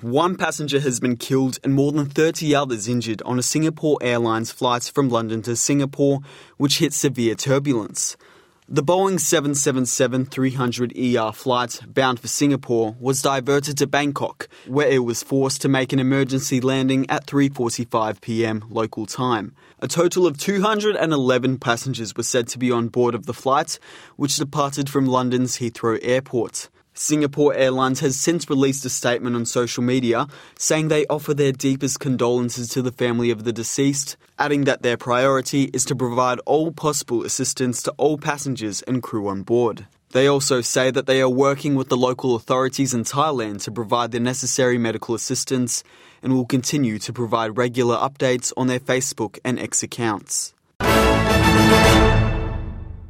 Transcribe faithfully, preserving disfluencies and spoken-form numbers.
One passenger has been killed and more than thirty others injured on a Singapore Airlines flight from London to Singapore, which hit severe turbulence. The Boeing seven seventy-seven three hundred E R flight, bound for Singapore, was diverted to Bangkok, where it was forced to make an emergency landing at three forty-five p m local time. A total of two hundred eleven passengers were said to be on board of the flight, which departed from London's Heathrow Airport. Singapore Airlines has since released a statement on social media saying they offer their deepest condolences to the family of the deceased, adding that their priority is to provide all possible assistance to all passengers and crew on board. They also say that they are working with the local authorities in Thailand to provide the necessary medical assistance and will continue to provide regular updates on their Facebook and X accounts.